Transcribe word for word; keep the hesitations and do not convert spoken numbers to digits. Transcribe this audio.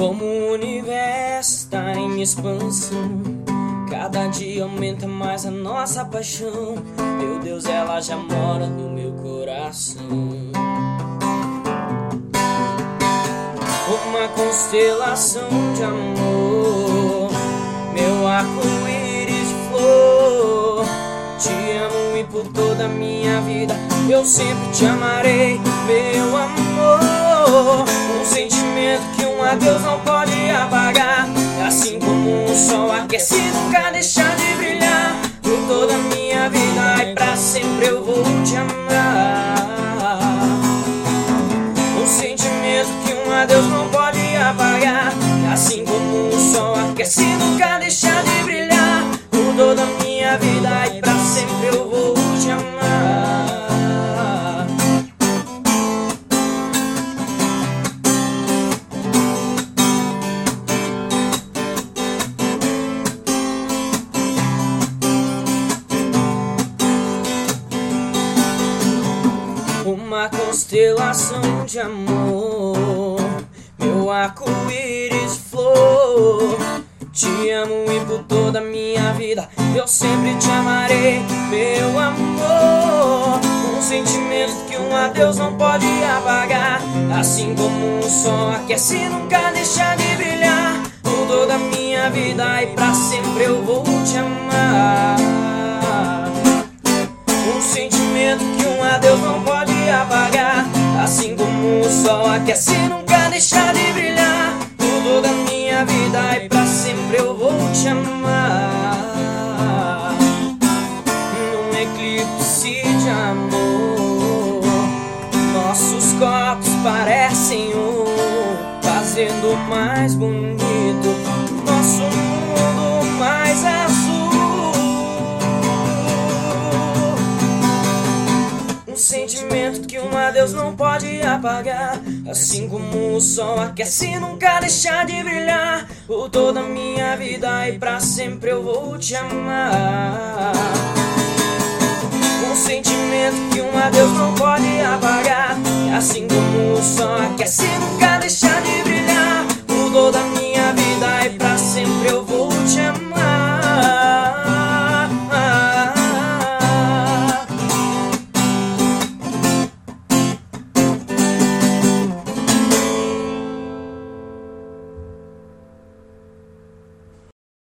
Como o universo está em expansão, cada dia aumenta mais a nossa paixão. Meu Deus, ela já mora no meu coração. Uma constelação de amor, meu arco-íris de flor. Te amo e por toda a minha vida eu sempre te amarei, meu amor. Um sentimento que um adeus não pode apagar, assim como um sol aquece nunca deixa de brilhar. Por toda a minha vida e pra sempre eu vou te amar. Um sentimento que um adeus não pode apagar, assim como um sol aquece nunca deixa de brilhar. Por toda a minha vida e pra sempre eu vou te amar. Uma constelação de amor, meu arco-íris de flor. Te amo e por toda a minha vida eu sempre te amarei, meu amor. Um sentimento que um adeus não pode apagar, assim como um sol aquece nunca deixa de brilhar. Por toda a minha vida e pra sempre eu vou te amar. Um sentimento que um adeus não pode apagar, assim como o sol aquece nunca deixa de brilhar. Por toda a minha vida e pra sempre eu vou te amar. Num eclipse de amor, nossos corpos parecem um, fazendo mais bonito nosso mundo mais azul. Um sentimento que um adeus não pode apagar, assim como o sol aquece nunca deixa de brilhar. Por toda a minha vida e pra sempre eu vou te amar. Um sentimento que um adeus não pode apagar, assim como o sol aquece nunca